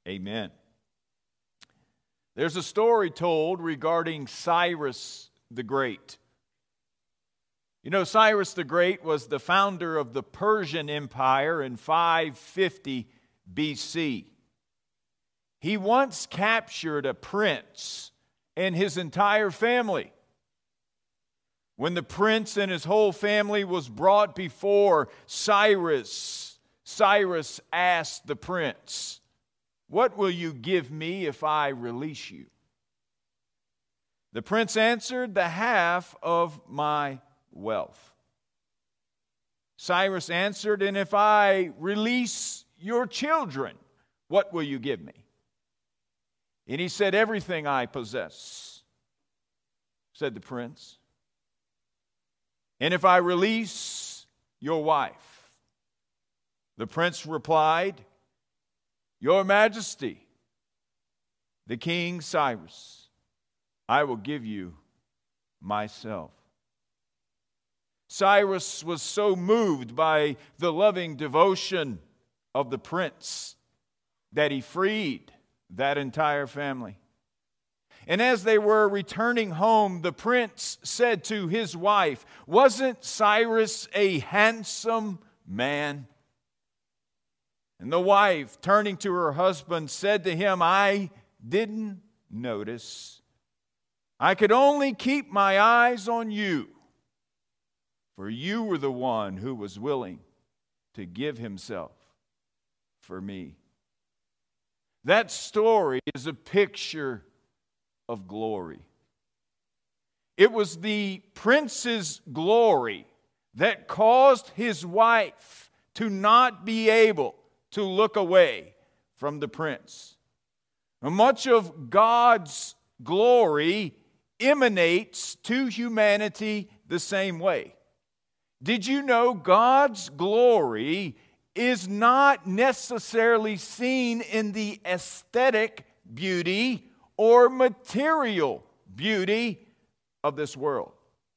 Amen. There's a story told regarding Cyrus the Great. You know, Cyrus the Great was the founder of the Persian Empire in 550 BC. He once captured a prince and his entire family. When the prince and his whole family was brought before Cyrus, Cyrus asked the prince, "What will you give me if I release you?" The prince answered, "The half of my wealth." Cyrus answered, "And if I release your children, what will you give me?" And he said, "Everything I possess," said the prince. "And if I release your wife?" The prince replied, "Your Majesty, the King Cyrus, I will give you myself." Cyrus was so moved by the loving devotion of the prince that he freed that entire family. And as they were returning home, the prince said to his wife, "Wasn't Cyrus a handsome man?" And the wife, turning to her husband, said to him, "I didn't notice. I could only keep my eyes on you, for you were the one who was willing to give himself for me." That story is a picture of glory. It was the prince's glory that caused his wife to not be able to look away from the prince. Much of God's glory emanates to humanity the same way. Did you know God's glory is not necessarily seen in the aesthetic beauty or material beauty of this world?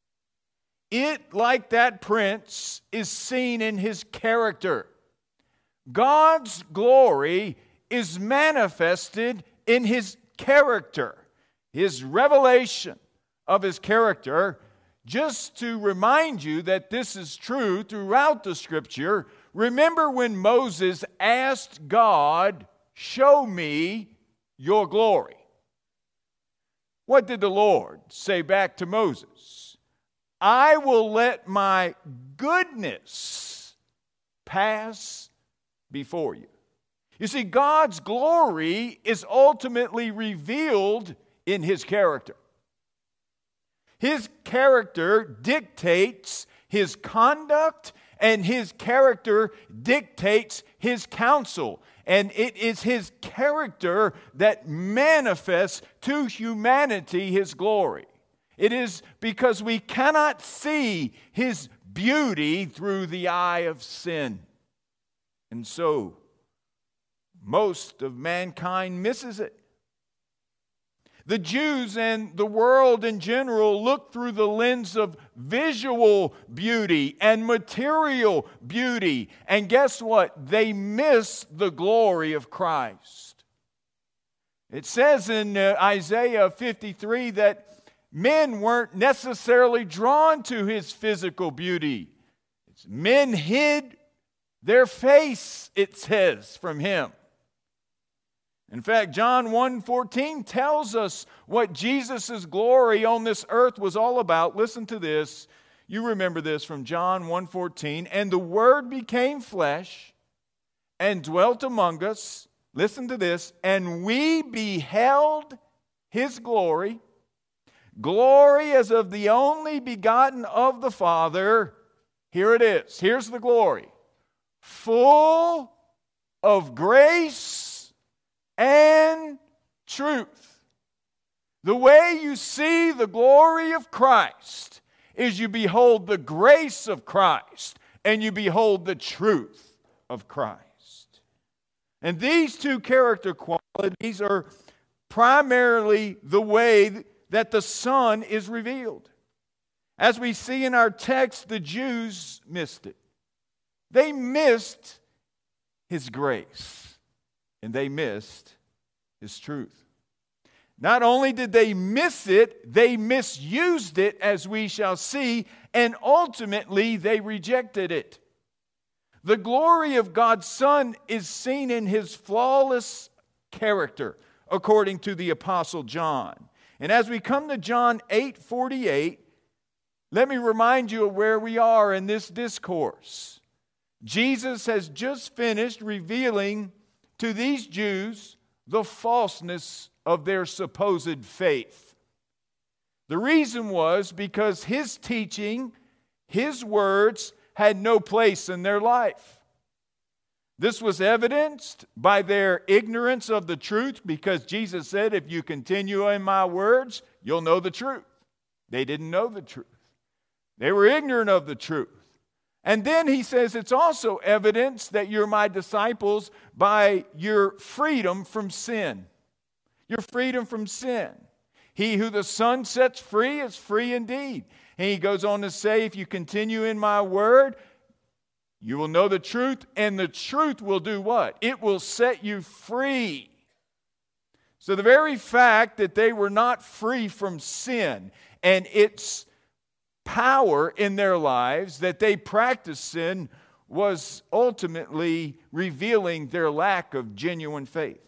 It, like that prince, is seen in his character. God's glory is manifested in his character, his revelation of his character. Just to remind you that this is true throughout the Scripture, remember when Moses asked God, "Show me your glory." What did the Lord say back to Moses? "I will let my goodness pass before you." You see, God's glory is ultimately revealed in His character. His character dictates His conduct, and His character dictates His counsel. And it is His character that manifests to humanity His glory. It is because we cannot see His beauty through the eye of sin. And so, most of mankind misses it. The Jews and the world in general look through the lens of visual beauty and material beauty. And guess what? They miss the glory of Christ. It says in Isaiah 53 that men weren't necessarily drawn to His physical beauty. Men hid their face, it says, from Him. In fact, John 1:14 tells us what Jesus' glory on this earth was all about. Listen to this. You remember this from John 1:14. "And the Word became flesh and dwelt among us." Listen to this. "And we beheld His glory, glory as of the only begotten of the Father." Here it is. Here's the glory. "Full of grace and truth." The way you see the glory of Christ is you behold the grace of Christ and you behold the truth of Christ. And these two character qualities are primarily the way that the Son is revealed. As we see in our text, the Jews missed it. They missed His grace. and they missed His truth. Not only did they miss it, they misused it, as we shall see, and ultimately they rejected it. The glory of God's Son is seen in His flawless character, according to the Apostle John. And as we come to John 8:48, let me remind you of where we are in this discourse. Jesus has just finished revealing to these Jews the falseness of their supposed faith. The reason was because His teaching, His words, had no place in their life. This was evidenced by their ignorance of the truth, because Jesus said, if you continue in my words, you'll know the truth. They didn't know the truth. They were ignorant of the truth. And then He says it's also evidence that you're my disciples by your freedom from sin. Your freedom from sin. He who the Son sets free is free indeed. And He goes on to say, if you continue in my word, you will know the truth, and the truth will do what? It will set you free. So the very fact that they were not free from sin and its power in their lives, that they practiced sin, was ultimately revealing their lack of genuine faith.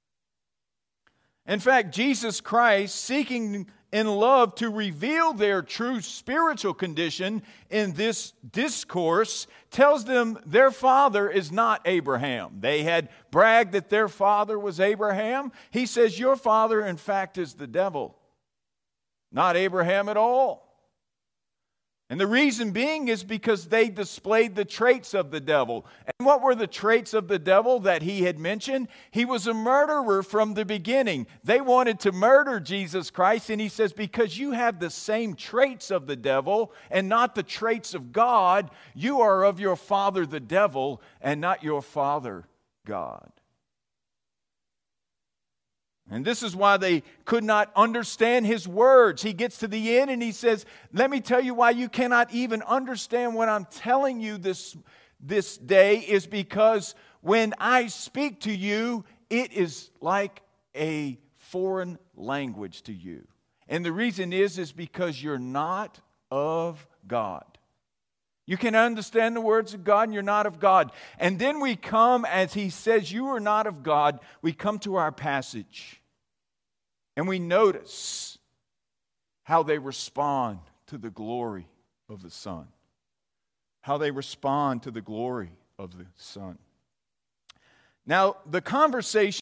In fact, Jesus Christ, seeking in love to reveal their true spiritual condition in this discourse, tells them their father is not Abraham. They had bragged that their father was Abraham. He says, your father, in fact, is the devil, not Abraham at all. And the reason being is because they displayed the traits of the devil. And what were the traits of the devil that he had mentioned? He was a murderer from the beginning. They wanted to murder Jesus Christ, and He says, because you have the same traits of the devil and not the traits of God, you are of your father the devil and not your father God. And this is why they could not understand His words. He gets to the end and He says, let me tell you why you cannot even understand what I'm telling you this day, is because when I speak to you, it is like a foreign language to you. And the reason is because you're not of God. You can understand the words of God and you're not of God. And then we come, as He says, you are not of God, we come to our passage. And we notice how they respond to the glory of the Son. How they respond to the glory of the Son. Now, the conversation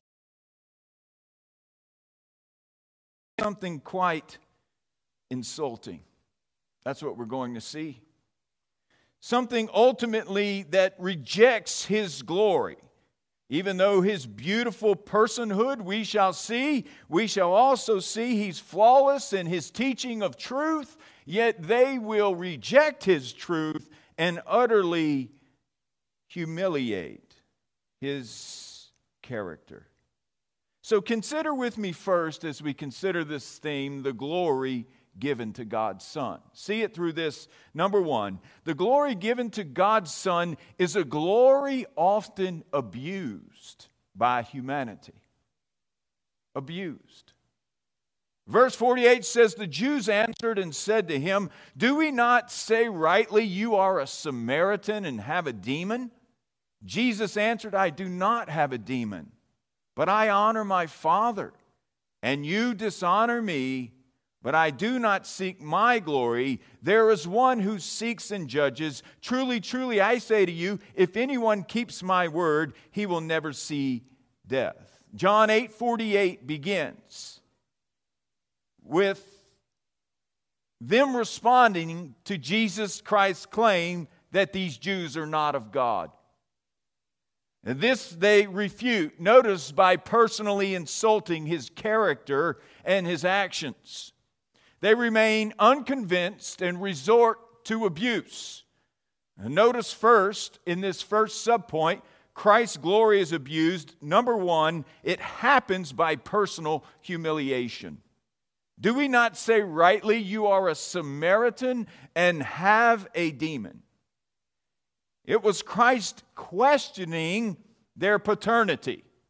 is something quite insulting. That's what we're going to see. Something ultimately that rejects His glory. Even though His beautiful personhood we shall also see He's flawless in His teaching of truth, yet they will reject His truth and utterly humiliate His character. So consider with me first, as we consider this theme, the glory given to God's Son. See it through this. Number one, the glory given to God's Son is a glory often abused by humanity. Abused. Verse 48 says, the Jews answered and said to Him, do we not say rightly, you are a Samaritan and have a demon? Jesus answered, I do not have a demon, but I honor my Father, and you dishonor me. But I do not seek my glory. There is one who seeks and judges. Truly, truly, I say to you, if anyone keeps my word, he will never see death. John 8:48 begins with them responding to Jesus Christ's claim that these Jews are not of God. And this they refute, notice, by personally insulting His character and His actions. They remain unconvinced and resort to abuse. And notice first, in this first subpoint, Christ's glory is abused. Number one, it happens by personal humiliation. Do we not say rightly, you are a Samaritan and have a demon? It was Christ questioning their paternity.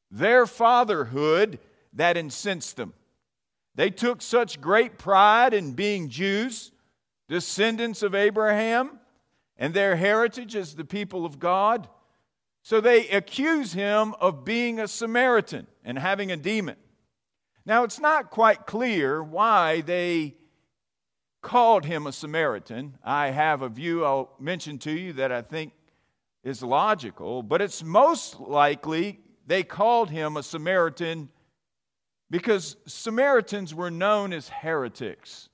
their fatherhood that incensed them. They took such great pride in being Jews, descendants of Abraham, and their heritage as the people of God. So they accuse him of being a Samaritan and having a demon. Now, it's not quite clear why they called him a Samaritan. I have a view I'll mention to you that I think is logical, but it's most likely they called him a Samaritan because Samaritans were known as heretics.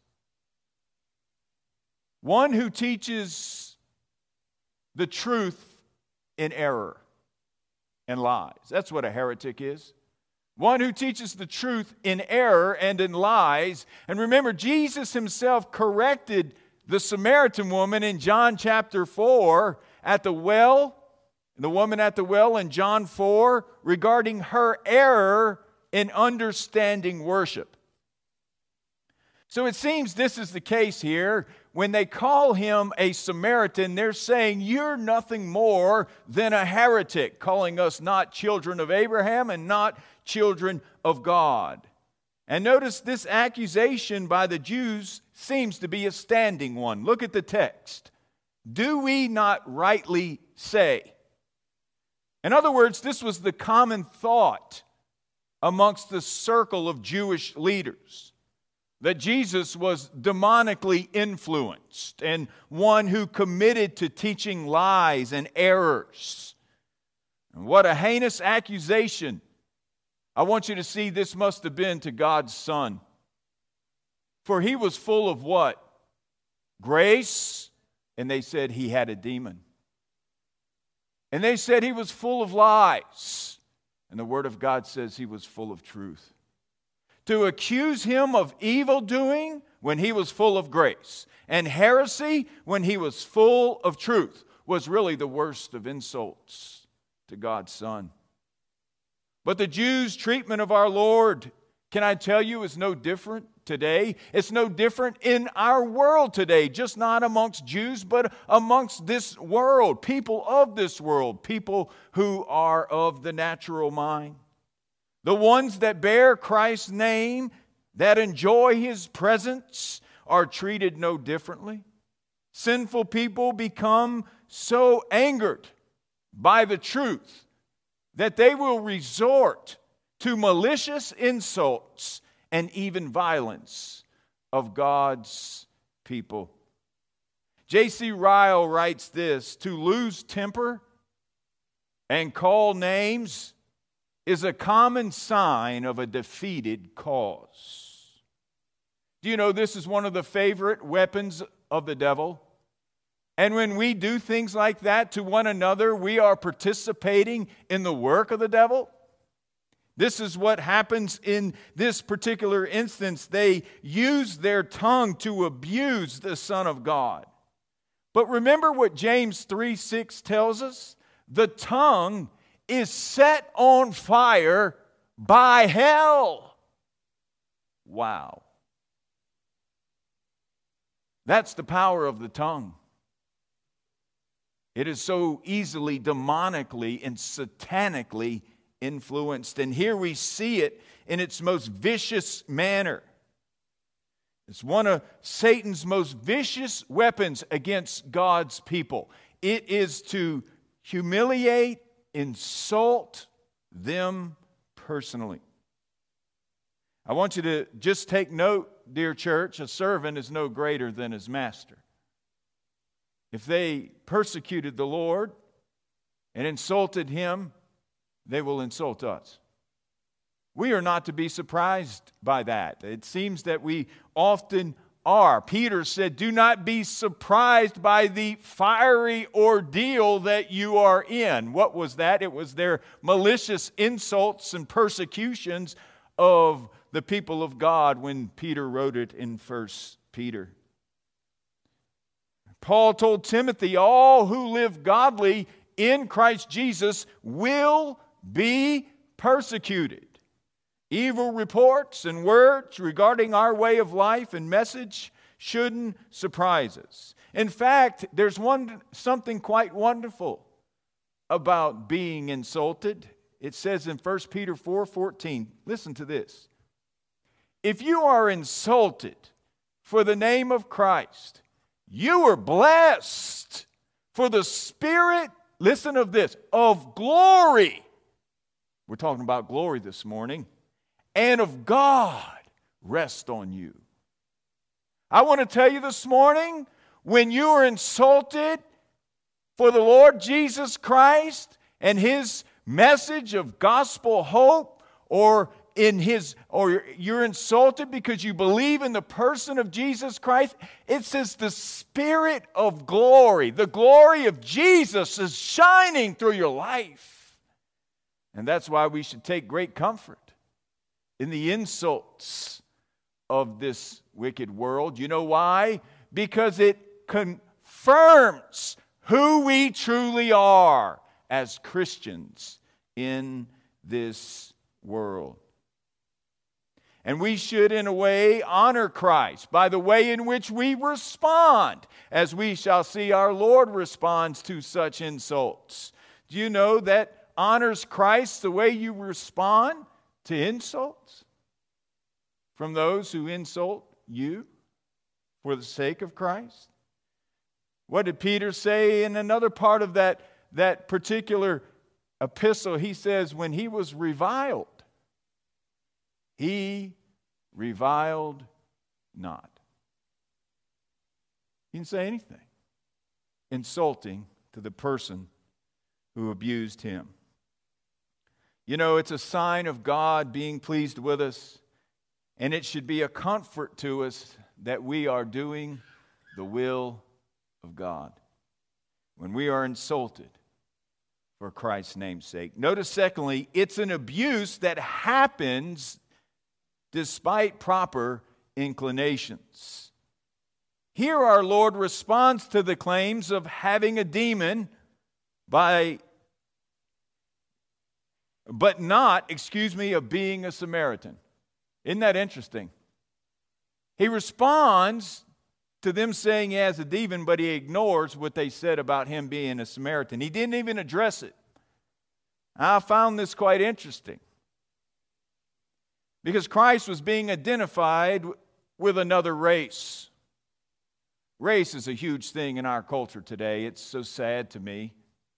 One who teaches the truth in error and lies. That's what a heretic is. One who teaches the truth in error and in lies. And remember, Jesus himself corrected the Samaritan woman in John chapter 4 at the well, the woman at the well in John 4, regarding her error in understanding worship. So it seems this is the case here. When they call him a Samaritan, they're saying, you're nothing more than a heretic, calling us not children of Abraham and not children of God. And notice this accusation by the Jews seems to be a standing one. Look at the text. Do we not rightly say? In other words, this was the common thought amongst the circle of Jewish leaders, that Jesus was demonically influenced and one who committed to teaching lies and errors. And what a heinous accusation. I want you to see this must have been to God's Son. For he was full of what? Grace. And they said he had a demon. And they said he was full of lies. And the Word of God says he was full of truth. To accuse him of evil doing when he was full of grace, and heresy when he was full of truth, was really the worst of insults to God's Son. But the Jews' treatment of our Lord, can I tell you, is no different today. It's no different in our world today, just not amongst Jews, but amongst this world, people of this world, people who are of the natural mind. The ones that bear Christ's name, that enjoy His presence, are treated no differently. Sinful people become so angered by the truth that they will resort to malicious insults and even violence of God's people. J.C. Ryle writes this: to lose temper and call names is a common sign of a defeated cause. Do you know this is one of the favorite weapons of the devil? And when we do things like that to one another, we are participating in the work of the devil. This is what happens in this particular instance. They use their tongue to abuse the Son of God. But remember what James 3:6 tells us? The tongue is set on fire by hell. Wow. That's the power of the tongue. It is so easily demonically and satanically influenced. And here we see it in its most vicious manner. It's one of Satan's most vicious weapons against God's people. It is to humiliate, insult them personally. I want you to just take note, dear church, a servant is no greater than his master. If they persecuted the Lord and insulted Him, they will insult us. We are not to be surprised by that. It seems that we often are. Peter said, do not be surprised by the fiery ordeal that you are in. What was that? It was their malicious insults and persecutions of the people of God when Peter wrote it in 1 Peter. Paul told Timothy, all who live godly in Christ Jesus will be persecuted. Evil reports and words regarding our way of life and message shouldn't surprise us. In fact, there's something quite wonderful about being insulted It says in 1 Peter 4:14, listen to this. If you are insulted for the name of Christ, you are blessed, for the Spirit, listen of this, of glory. We're talking about glory this morning. And of God rest on you. I want to tell you this morning, when you are insulted for the Lord Jesus Christ and His message of gospel hope, or you're insulted because you believe in the person of Jesus Christ, it says the Spirit of glory, the glory of Jesus is shining through your life. And that's why we should take great comfort in the insults of this wicked world. You know why? Because it confirms who we truly are as Christians in this world. And we should, in a way, honor Christ by the way in which we respond, as we shall see our Lord responds to such insults. Do you know that honors Christ the way you respond to insults from those who insult you for the sake of Christ? What did Peter say in another part of that particular epistle? He says, when he was reviled, he reviled not. He didn't say anything insulting to the person who abused him. You know, it's a sign of God being pleased with us, and it should be a comfort to us that we are doing the will of God when we are insulted for Christ's name's sake. Notice, secondly, it's an abuse that happens despite proper inclinations. Here our Lord responds to the claims of having a demon of being a Samaritan. Isn't that interesting? He responds to them saying he has a demon, but he ignores what they said about him being a Samaritan. He didn't even address it. I found this quite interesting, because Christ was being identified with another race. Race is a huge thing in our culture today. It's so sad to me.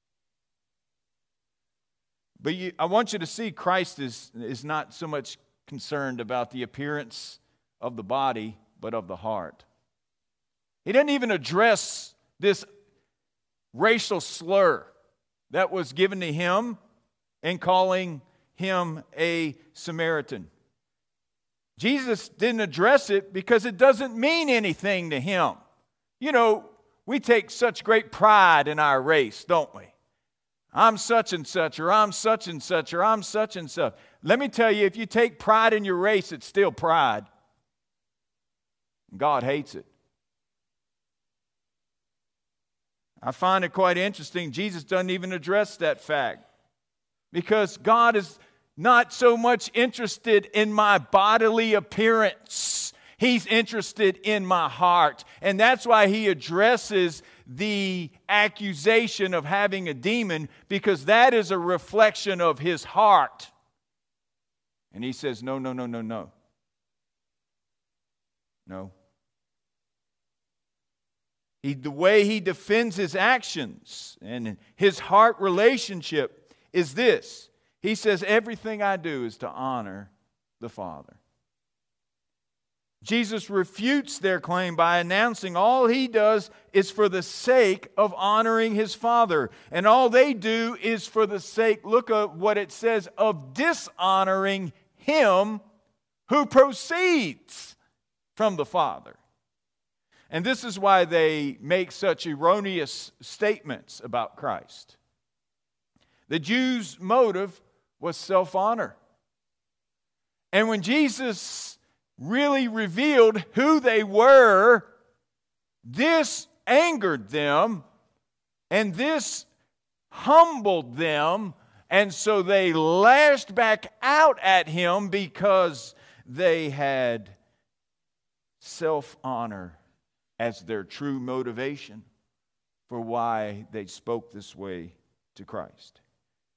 But I want you to see Christ is not so much concerned about the appearance of the body, but of the heart. He doesn't even address this racial slur that was given to him in calling him a Samaritan. Jesus didn't address it because it doesn't mean anything to him. You know, we take such great pride in our race, don't we? I'm such and such, or I'm such and such, or I'm such and such. Let me tell you, if you take pride in your race, it's still pride. God hates it. I find it quite interesting. Jesus doesn't even address that fact, because God is not so much interested in my bodily appearance. He's interested in my heart. And that's why he addresses the accusation of having a demon, because that is a reflection of his heart. And he says, no. No. The way he defends his actions and his heart relationship is this. He says, everything I do is to honor the Father. Jesus refutes their claim by announcing all he does is for the sake of honoring his Father. And all they do is for the sake, look at what it says, of dishonoring him who proceeds from the Father. And this is why they make such erroneous statements about Christ. The Jews' motive was self-honor. And when Jesus really revealed who they were, this angered them, and this humbled them, and so they lashed back out at him because they had self-honor as their true motivation for why they spoke this way to Christ.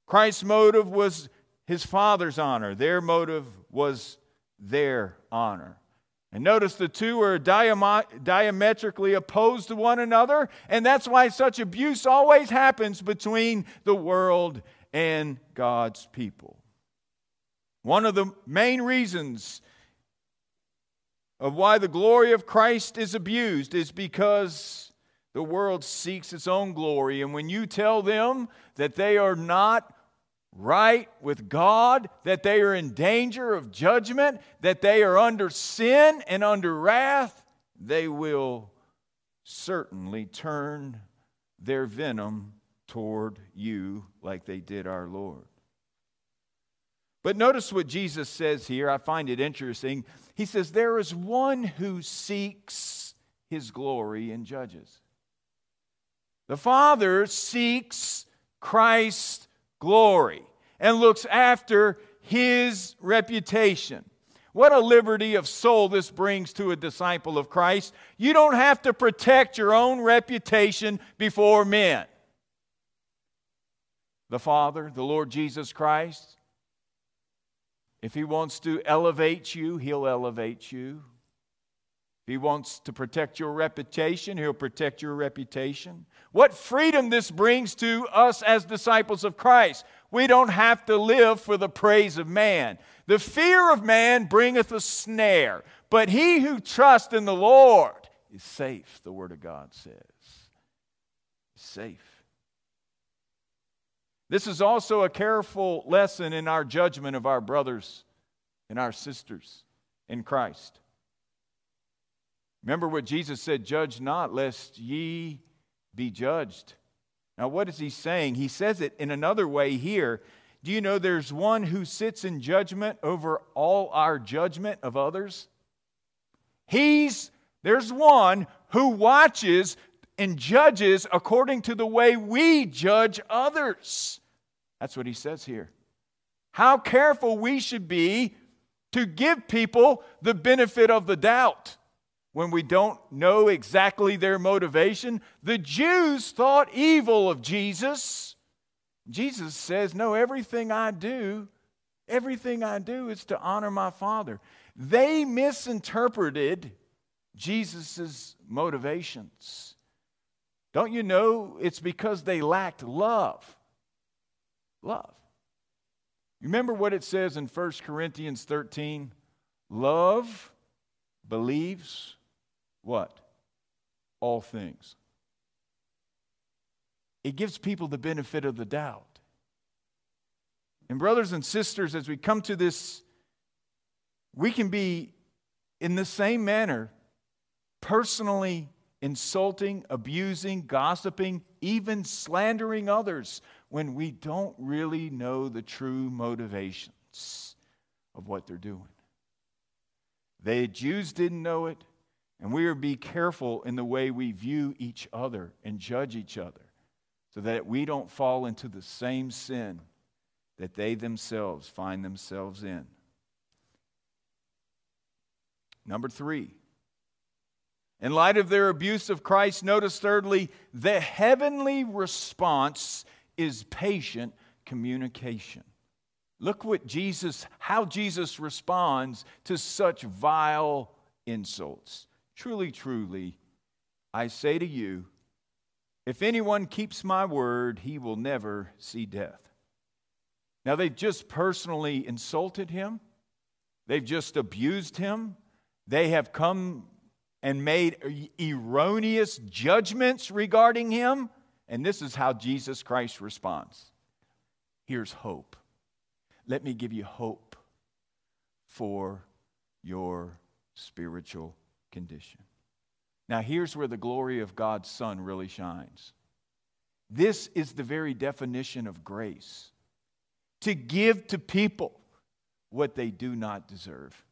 Christ's motive was his Father's honor. Their motive was their honor. And notice the two are diametrically opposed to one another, and that's why such abuse always happens between the world and God's people. One of the main reasons of why the glory of Christ is abused is because the world seeks its own glory. And when you tell them that they are not right with God, that they are in danger of judgment, that they are under sin and under wrath, they will certainly turn their venom toward you like they did our Lord. But notice what Jesus says here. I find it interesting. He says, there is one who seeks his glory and judges. The Father seeks Christ's glory and looks after his reputation. What a liberty of soul this brings to a disciple of Christ. You don't have to protect your own reputation before men. The Father, the Lord Jesus Christ, if He wants to elevate you, He'll elevate you. If He wants to protect your reputation, He'll protect your reputation. What freedom this brings to us as disciples of Christ. We don't have to live for the praise of man. The fear of man bringeth a snare, but he who trusts in the Lord is safe, the Word of God says. Safe. This is also a careful lesson in our judgment of our brothers and our sisters in Christ. Remember what Jesus said, judge not, lest ye be judged. Now, what is He saying? He says it in another way here. Do you know there's one who sits in judgment over all our judgment of others? There's one who watches and judges according to the way we judge others. That's what He says here. How careful we should be to give people the benefit of the doubt when we don't know exactly their motivation. The Jews thought evil of Jesus. Jesus says, no, everything I do is to honor my Father. They misinterpreted Jesus' motivations. Don't you know it's because they lacked love? Love. You remember what it says in 1 Corinthians 13? Love believes what? All things. It gives people the benefit of the doubt. And brothers and sisters, as we come to this, we can be in the same manner personally insulting, abusing, gossiping, even slandering others when we don't really know the true motivations of what they're doing. The Jews didn't know it, and we are to be careful in the way we view each other and judge each other so that we don't fall into the same sin that they themselves find themselves in. Number 3. In light of their abuse of Christ, notice thirdly, the heavenly response is patient communication. Look how Jesus responds to such vile insults. Truly, truly, I say to you, if anyone keeps my word, he will never see death. Now, they've just personally insulted him. They've just abused him. They have come and made erroneous judgments regarding him. And this is how Jesus Christ responds. Here's hope. Let me give you hope for your spiritual condition. Now, here's where the glory of God's Son really shines. This is the very definition of grace. To give to people what they do not deserve.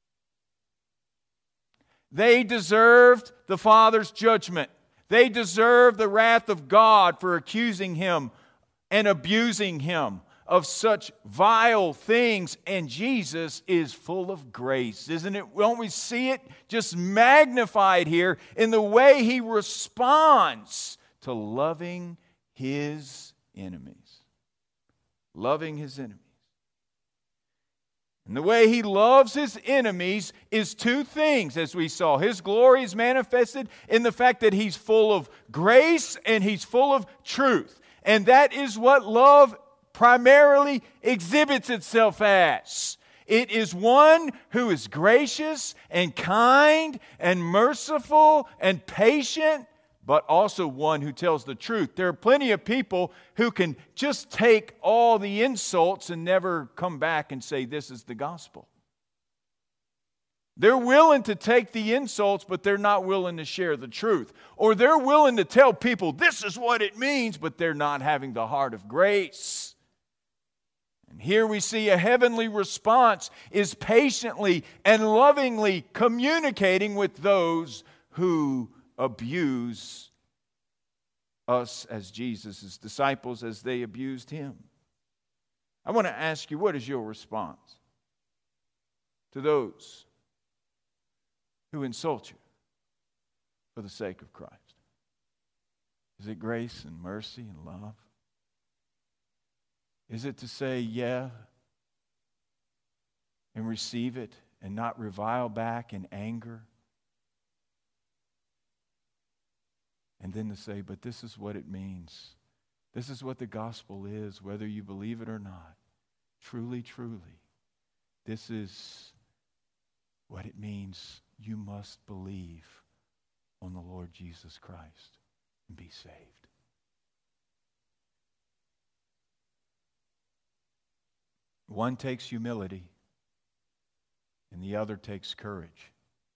They deserved the Father's judgment. They deserved the wrath of God for accusing him and abusing him of such vile things. And Jesus is full of grace, isn't it? Don't we see it just magnified here in the way he responds to loving his enemies? Loving his enemies. And the way he loves his enemies is two things, as we saw. His glory is manifested in the fact that he's full of grace and he's full of truth. And that is what love primarily exhibits itself as. It is one who is gracious and kind and merciful and patient, but also one who tells the truth. There are plenty of people who can just take all the insults and never come back and say, this is the gospel. They're willing to take the insults, but they're not willing to share the truth. Or they're willing to tell people, this is what it means, but they're not having the heart of grace. And here we see a heavenly response is patiently and lovingly communicating with those who abuse us as Jesus' disciples as they abused him. I want to ask you, what is your response to those who insult you for the sake of Christ? Is it grace and mercy and love? Is it to say yeah and receive it and not revile back in anger? And then to say, but this is what it means. This is what the gospel is, whether you believe it or not. Truly, truly, this is what it means. You must believe on the Lord Jesus Christ and be saved. One takes humility and the other takes courage.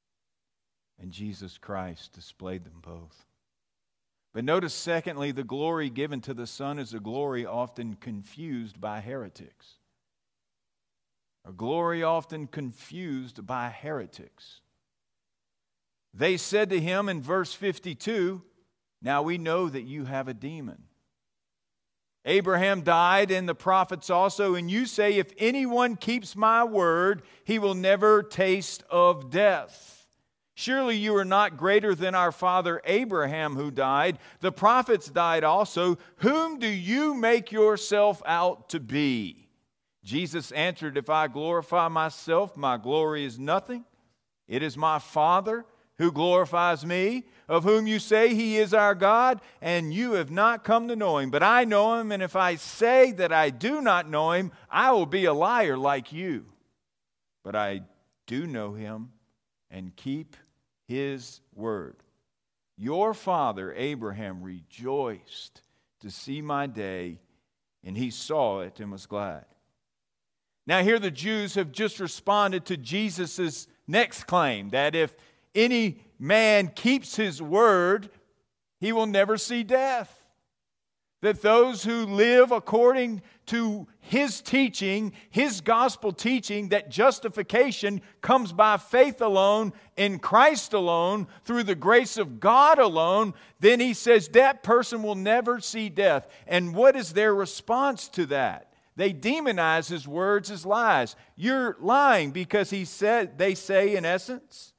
And Jesus Christ displayed them both. But notice, secondly, the glory given to the Son is a glory often confused by heretics. A glory often confused by heretics. They said to him in verse 52, now we know that you have a demon. Abraham died and the prophets also, and you say, if anyone keeps my word, he will never taste of death. Surely you are not greater than our father Abraham who died. The prophets died also. Whom do you make yourself out to be? Jesus answered, if I glorify myself, my glory is nothing. It is my Father who glorifies me, of whom you say he is our God, and you have not come to know him. But I know him, and if I say that I do not know him, I will be a liar like you. But I do know him and keep his word. Your father Abraham rejoiced to see my day, and he saw it and was glad. Now here the Jews have just responded to Jesus' next claim, that if any man keeps his word, he will never see death. That those who live according to his teaching, his gospel teaching, that justification comes by faith alone, in Christ alone, through the grace of God alone, then he says that person will never see death. And what is their response to that? They demonize his words as lies. You're lying because they say in essence,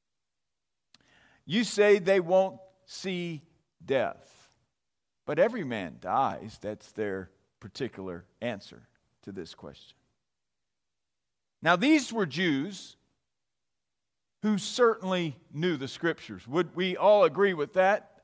you say they won't see death. But every man dies. That's their particular answer to this question. Now, these were Jews who certainly knew the Scriptures. Would we all agree with that?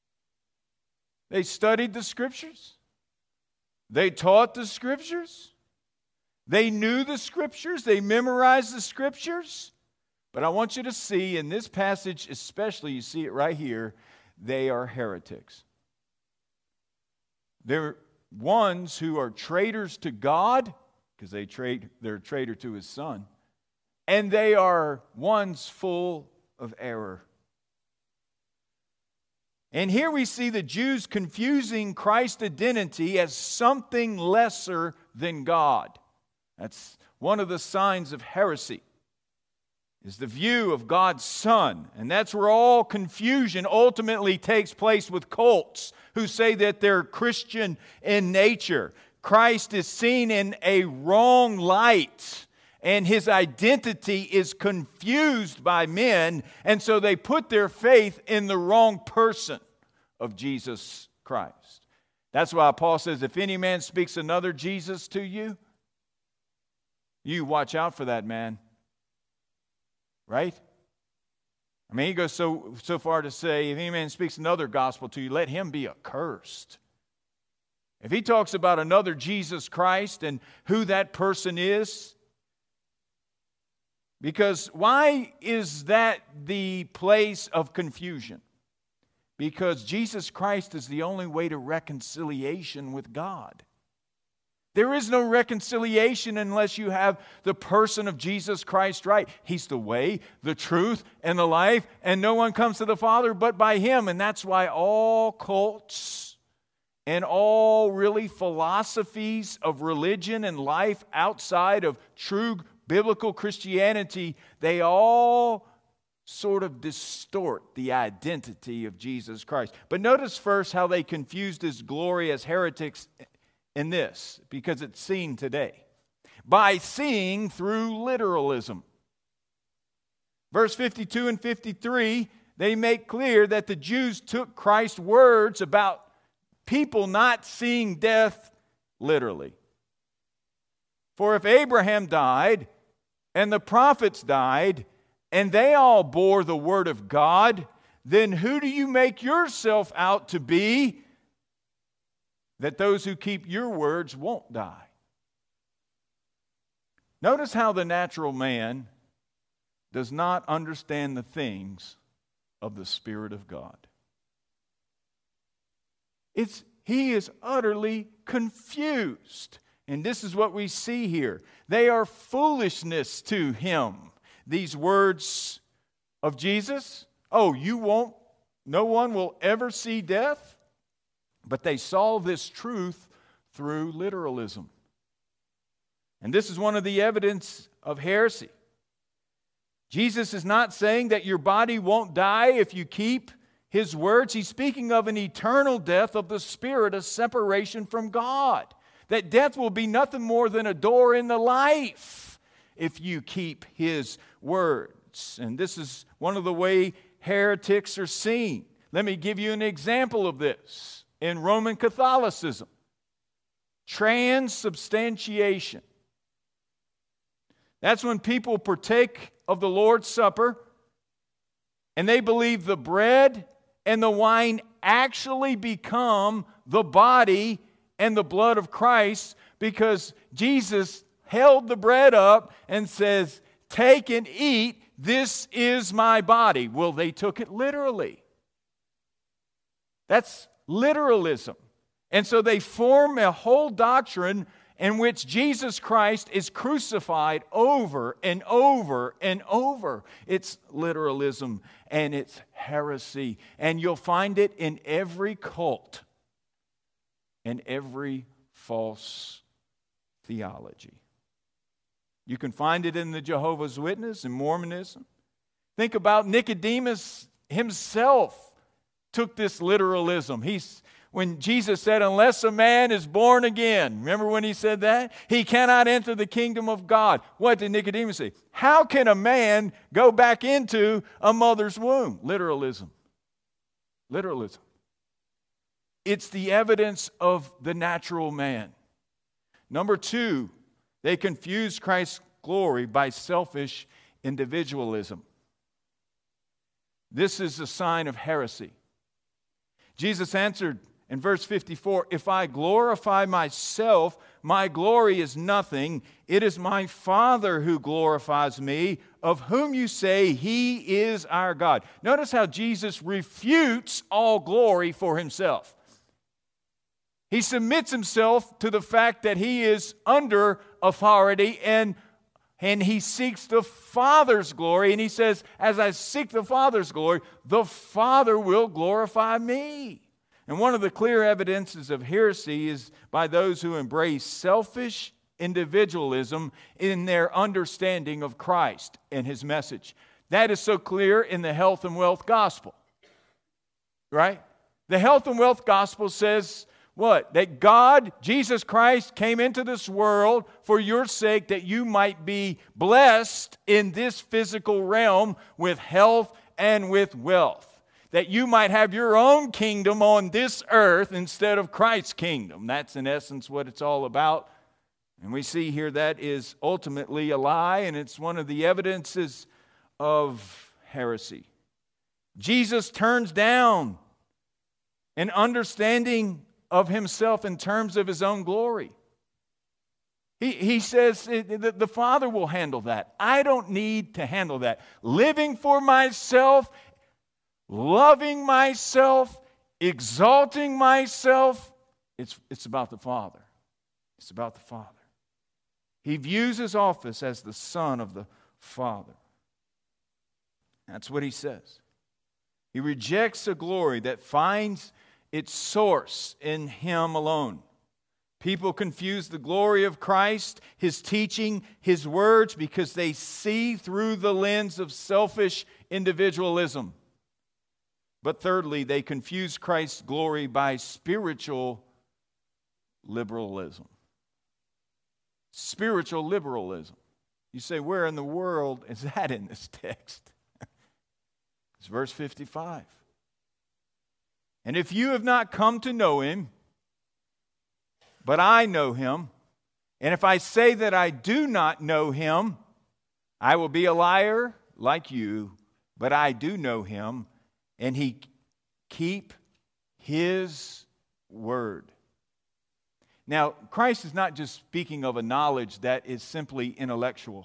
They studied the Scriptures. They taught the Scriptures. They knew the Scriptures. They memorized the Scriptures. But I want you to see in this passage, especially, you see it right here, they are heretics. They're ones who are traitors to God, because they're a traitor to his Son. And they are ones full of error. And here we see the Jews confusing Christ's identity as something lesser than God. That's one of the signs of heresy, is the view of God's Son. And that's where all confusion ultimately takes place with cults who say that they're Christian in nature. Christ is seen in a wrong light, and his identity is confused by men, and so they put their faith in the wrong person of Jesus Christ. That's why Paul says, if any man speaks another Jesus to you, you watch out for that man. Right? I mean, he goes so far to say, if any man speaks another gospel to you, let him be accursed. If he talks about another Jesus Christ and who that person is, because why is that the place of confusion? Because Jesus Christ is the only way to reconciliation with God. There is no reconciliation unless you have the person of Jesus Christ right. He's the way, the truth, and the life, and no one comes to the Father but by Him. And that's why all cults and all really philosophies of religion and life outside of true biblical Christianity, they all sort of distort the identity of Jesus Christ. But notice first how they confused His glory as heretics in this, because it's seen today. By seeing through literalism. Verse 52 and 53, they make clear that the Jews took Christ's words about people not seeing death literally. For if Abraham died, and the prophets died, and they all bore the word of God, then who do you make yourself out to be, that those who keep your words won't die? Notice how the natural man does not understand the things of the Spirit of God. He is utterly confused. And this is what we see here. They are foolishness to him. These words of Jesus, oh, no one will ever see death. But they saw this truth through literalism. And this is one of the evidence of heresy. Jesus is not saying that your body won't die if you keep His words. He's speaking of an eternal death of the spirit, a separation from God. That death will be nothing more than a door in the life if you keep His words. And this is one of the way heretics are seen. Let me give you an example of this. In Roman Catholicism, transubstantiation. That's when people partake of the Lord's Supper and they believe the bread and the wine actually become the body and the blood of Christ, because Jesus held the bread up and says, "Take and eat, this is my body." Well, they took it literally. That's literalism. And so they form a whole doctrine in which Jesus Christ is crucified over and over and over. It's literalism and it's heresy. And you'll find it in every cult and every false theology. You can find it in the Jehovah's Witness and Mormonism. Think about Nicodemus himself. Took this literalism. When Jesus said, unless a man is born again, remember when He said that? He cannot enter the kingdom of God. What did Nicodemus say? How can a man go back into a mother's womb? Literalism. Literalism. It's the evidence of the natural man. Number two, they confuse Christ's glory by selfish individualism. This is a sign of heresy. Jesus answered in verse 54, "If I glorify myself, my glory is nothing. It is my Father who glorifies me, of whom you say He is our God." Notice how Jesus refutes all glory for Himself. He submits Himself to the fact that He is under authority, and He seeks the Father's glory. And He says, as I seek the Father's glory, the Father will glorify me. And one of the clear evidences of heresy is by those who embrace selfish individualism in their understanding of Christ and His message. That is so clear in the health and wealth gospel. Right? The health and wealth gospel says what? That God, Jesus Christ, came into this world for your sake, that you might be blessed in this physical realm with health and with wealth. that you might have your own kingdom on this earth instead of Christ's kingdom. That's in essence what it's all about. And we see here that is ultimately a lie, and it's one of the evidences of heresy. Jesus turns down an understanding of himself in terms of his own glory. He says the Father will handle that. I don't need to handle that. Living for myself, loving myself, exalting myself, it's about the Father. It's about the Father. He views his office as the Son of the Father. That's what he says. He rejects a glory that finds its source in him alone. People confuse the glory of Christ, his teaching, his words, because they see through the lens of selfish individualism. But thirdly, they confuse Christ's glory by spiritual liberalism. Spiritual liberalism. You say, where in the world is that in this text? It's verse 55. And if you have not come to know him, but I know him, and if I say that I do not know him, I will be a liar like you, but I do know him, and he keep his word. Now, Christ is not just speaking of a knowledge that is simply intellectual.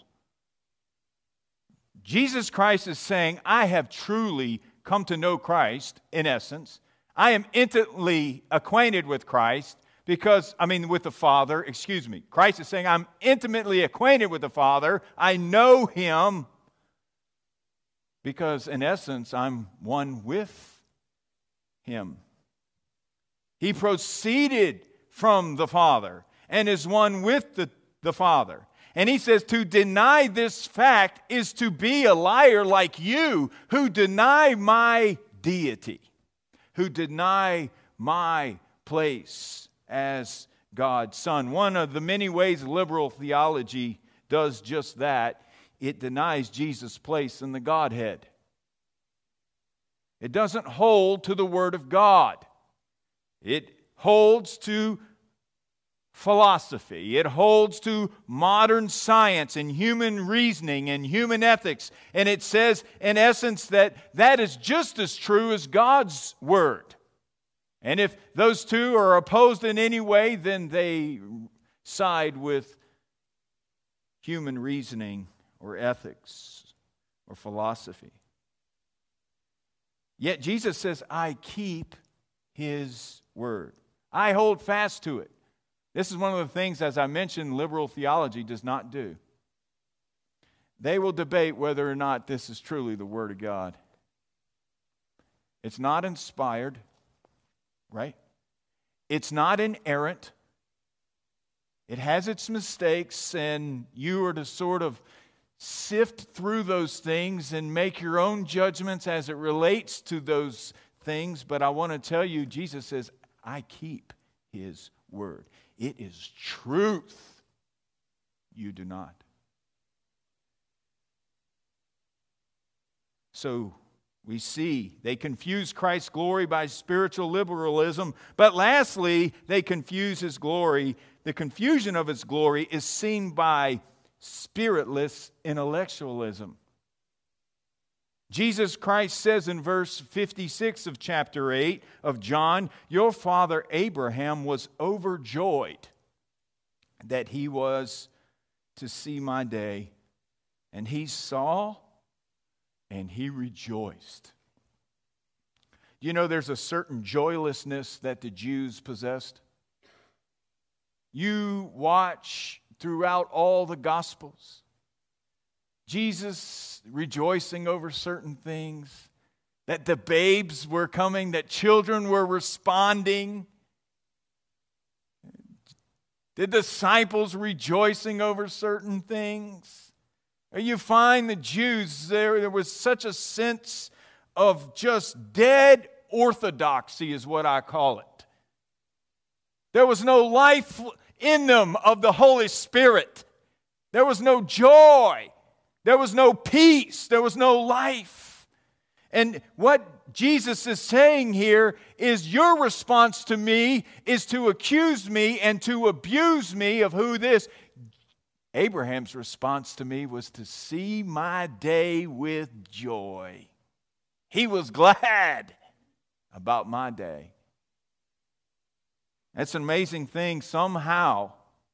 Jesus Christ is saying, I have truly come to know Christ, in essence. I am intimately acquainted with Christ with the Father, Christ is saying, I'm intimately acquainted with the Father. I know him because, in essence, I'm one with him. He proceeded from the Father and is one with the Father. And he says to deny this fact is to be a liar like you who deny my deity, who deny my place as God's Son. One of the many ways liberal theology does just that. It denies Jesus' place in the Godhead. It doesn't hold to the Word of God. It holds to philosophy. It holds to modern science and human reasoning and human ethics. And it says, in essence, that is just as true as God's Word. And if those two are opposed in any way, then they side with human reasoning or ethics or philosophy. Yet Jesus says, I keep his word. I hold fast to it. This is one of the things, as I mentioned, liberal theology does not do. They will debate whether or not this is truly the Word of God. It's not inspired, right? It's not inerrant. It has its mistakes, and you are to sort of sift through those things and make your own judgments as it relates to those things. But I want to tell you, Jesus says, I keep his word. It is truth. You do not. So we see they confuse Christ's glory by spiritual liberalism. But lastly, they confuse his glory. The confusion of his glory is seen by spiritless intellectualism. Jesus Christ says in verse 56 of chapter 8 of John, your father Abraham was overjoyed that he was to see my day, and he saw and he rejoiced. You know, there's a certain joylessness that the Jews possessed. You watch throughout all the Gospels, Jesus rejoicing over certain things, that the babes were coming, that children were responding, the disciples rejoicing over certain things. You find the Jews, there was such a sense of just dead orthodoxy is what I call it. There was no life in them of the Holy Spirit. There was no joy. There was no peace. There was no life. And what Jesus is saying here is your response to me is to accuse me and to abuse me of who this. Abraham's response to me was to see my day with joy. He was glad about my day. That's an amazing thing. Somehow,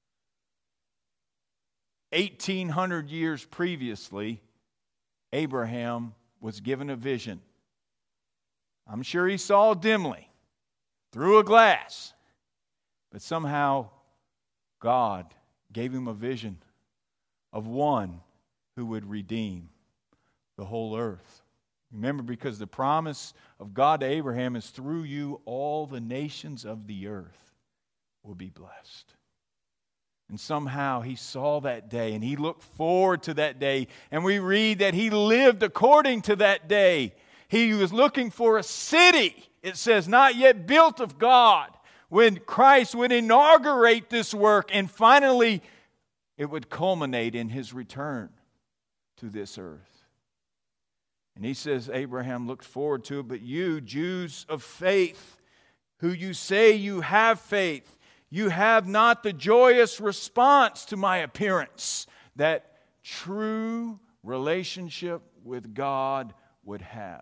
1,800 years previously, Abraham was given a vision. I'm sure he saw dimly through a glass, but somehow God gave him a vision of one who would redeem the whole earth. Remember, because the promise of God to Abraham is through you, all the nations of the earth will be blessed. And somehow he saw that day and he looked forward to that day. And we read that he lived according to that day. He was looking for a city, it says, not yet built of God, when Christ would inaugurate this work and finally it would culminate in his return to this earth. And he says Abraham looked forward to it, but you, Jews of faith, who you say you have faith, you have not the joyous response to my appearance that true relationship with God would have.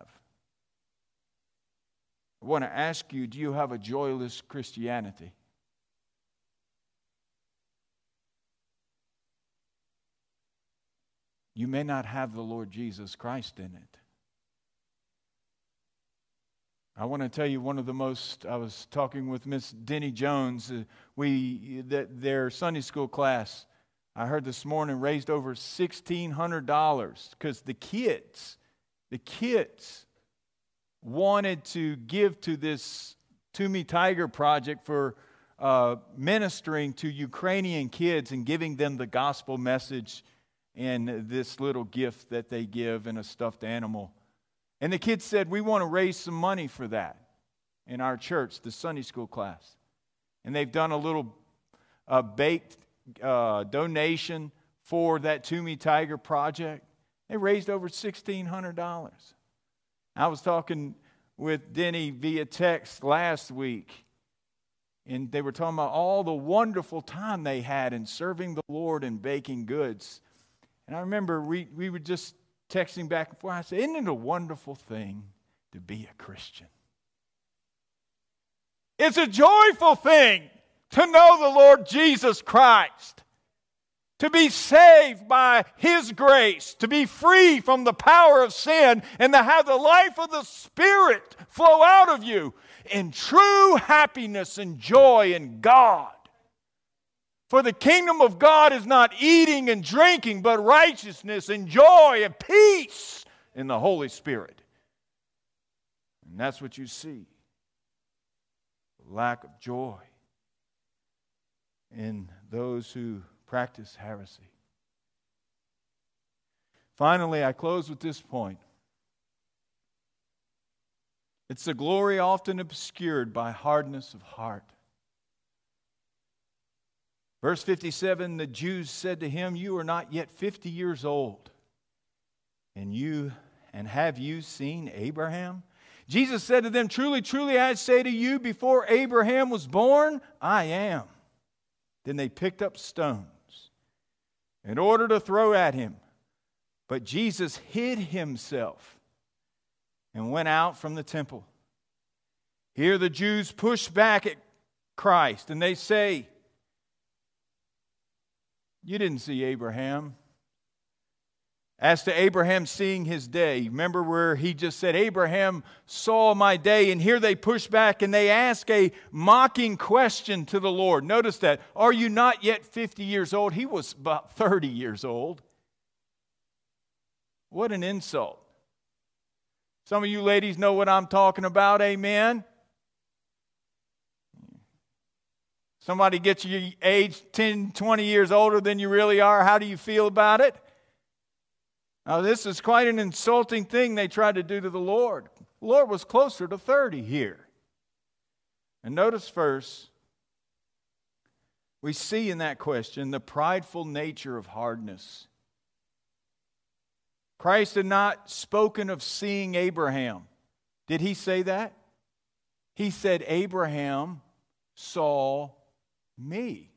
I want to ask you, do you have a joyless Christianity? You may not have the Lord Jesus Christ in it. I want to tell you one of the most, I was talking with Miss Denny Jones, their Sunday school class, I heard this morning, raised over $1,600 because the kids wanted to give to this Toomey Tiger Project for ministering to Ukrainian kids and giving them the gospel message and this little gift that they give and a stuffed animal. And the kids said, we want to raise some money for that in our church, the Sunday school class. And they've done a little baked donation for that Toomey Tiger Project. They raised over $1,600. I was talking with Denny via text last week, and they were talking about all the wonderful time they had in serving the Lord and baking goods. And I remember we were just texting back and forth. I said, isn't it a wonderful thing to be a Christian? It's a joyful thing to know the Lord Jesus Christ, to be saved by His grace, to be free from the power of sin, and to have the life of the Spirit flow out of you in true happiness and joy in God. For the kingdom of God is not eating and drinking, but righteousness and joy and peace in the Holy Spirit. And that's what you see. Lack of joy in those who practice heresy. Finally, I close with this point. It's a glory often obscured by hardness of heart. Verse 57, the Jews said to him, you are not yet 50 years old, and have you seen Abraham? Jesus said to them, truly, truly, I say to you, before Abraham was born, I am. Then they picked up stones in order to throw at him. But Jesus hid himself and went out from the temple. Here the Jews push back at Christ, and they say, you didn't see Abraham. As to Abraham seeing his day, remember where he just said, Abraham saw my day, and here they push back and they ask a mocking question to the Lord. Notice that. Are you not yet 50 years old? He was about 30 years old. What an insult. Some of you ladies know what I'm talking about, amen? Somebody gets you age 10, 20 years older than you really are. How do you feel about it? Now, this is quite an insulting thing they tried to do to the Lord. The Lord was closer to 30 here. And notice first, we see in that question the prideful nature of hardness. Christ had not spoken of seeing Abraham. Did he say that? He said, Abraham saw me.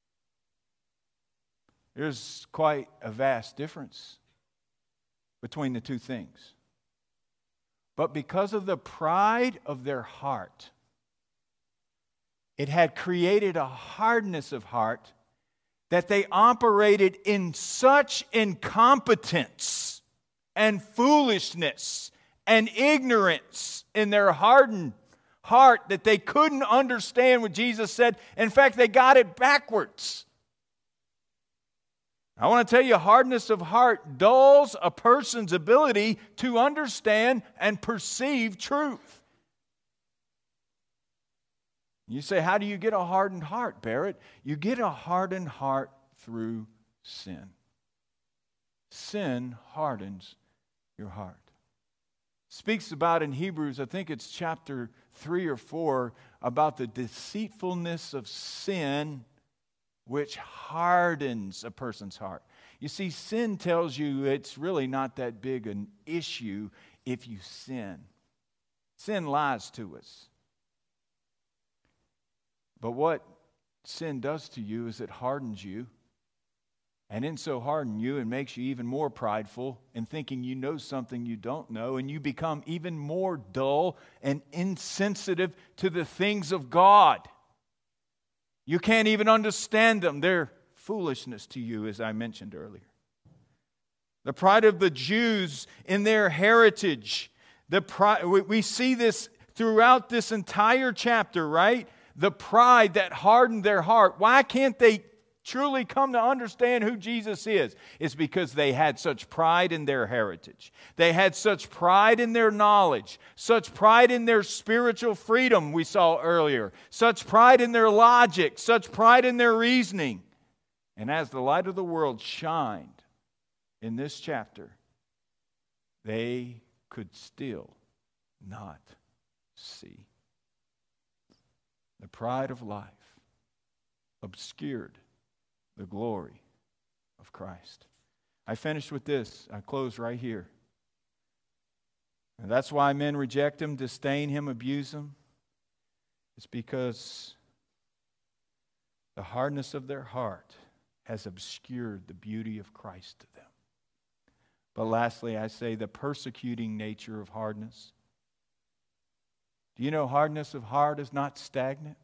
There's quite a vast difference between the two things. But because of the pride of their heart, it had created a hardness of heart that they operated in such incompetence and foolishness and ignorance in their hardened heart that they couldn't understand what Jesus said. In fact, they got it backwards. I want to tell you, hardness of heart dulls a person's ability to understand and perceive truth. You say, how do you get a hardened heart, Barrett? You get a hardened heart through sin. Sin hardens your heart. Speaks about in Hebrews, I think it's chapter 3 or 4, about the deceitfulness of sin which hardens a person's heart. You see, sin tells you it's really not that big an issue if you sin. Sin lies to us. But what sin does to you is it hardens you. And in so hardening you, it makes you even more prideful in thinking you know something you don't know, and you become even more dull and insensitive to the things of God. You can't even understand them. They're foolishness to you, as I mentioned earlier. The pride of the Jews in their heritage. We see this throughout this entire chapter, right? The pride that hardened their heart. Why can't they truly come to understand who Jesus is? It's because they had such pride in their heritage. They had such pride in their knowledge, such pride in their spiritual freedom we saw earlier, such pride in their logic, such pride in their reasoning. And as the light of the world shined in this chapter, they could still not see. The pride of life obscured the glory of Christ. I finished with this. I close right here. And that's why men reject Him, disdain Him, abuse Him. It's because the hardness of their heart has obscured the beauty of Christ to them. But lastly, I say the persecuting nature of hardness. Do you know hardness of heart is not stagnant?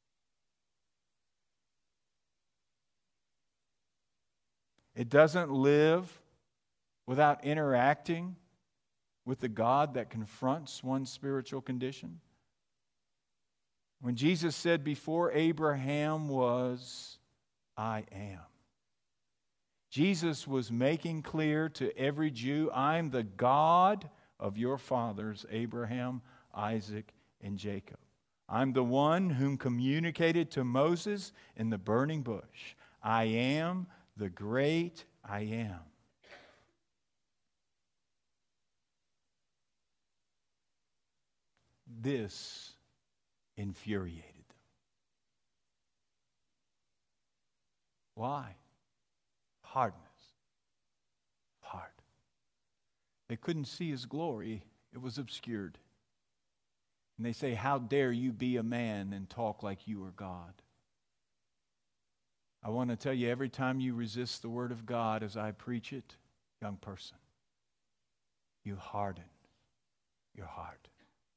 It doesn't live without interacting with the God that confronts one's spiritual condition. When Jesus said, before Abraham was, I am. Jesus was making clear to every Jew, I'm the God of your fathers, Abraham, Isaac, and Jacob. I'm the one whom communicated to Moses in the burning bush. I am the great I am. This infuriated them. Why? Hardness. Heart. They couldn't see His glory. It was obscured. And they say, how dare you be a man and talk like you are God? I want to tell you, every time you resist the Word of God as I preach it, young person, you harden your heart.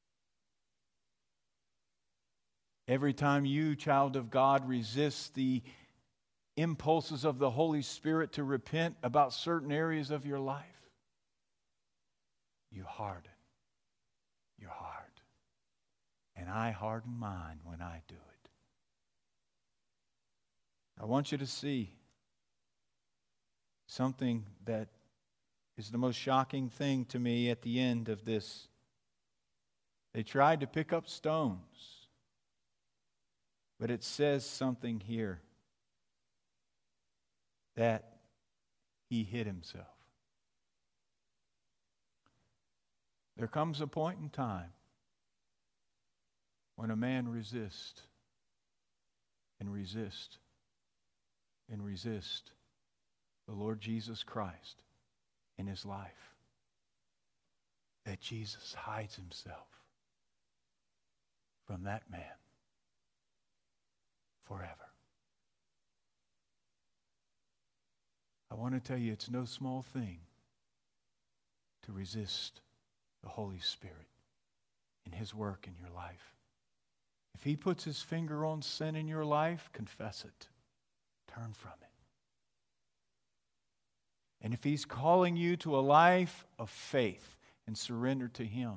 Every time you, child of God, resist the impulses of the Holy Spirit to repent about certain areas of your life, you harden your heart. And I harden mine when I do it. I want you to see something that is the most shocking thing to me at the end of this. They tried to pick up stones, but it says something here that he hid himself. There comes a point in time when a man resists and resists and resists the Lord Jesus Christ in his life that Jesus hides himself from that man forever. I want to tell you, it's no small thing to resist the Holy Spirit in his work in your life. If he puts his finger on sin in your life, confess it. Turn from it. And if he's calling you to a life of faith and surrender to him,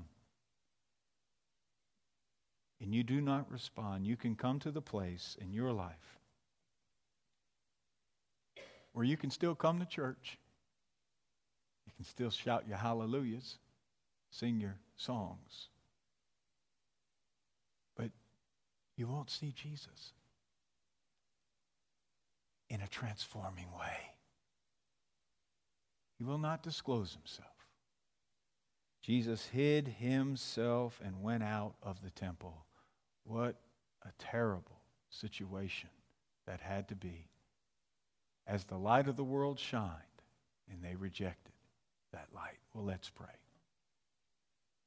and you do not respond, you can come to the place in your life where you can still come to church. You can still shout your hallelujahs, sing your songs. But you won't see Jesus in a transforming way. He will not disclose himself. Jesus hid himself and went out of the temple. What a terrible situation that had to be, as the light of the world shined and they rejected that light. Well, let's pray.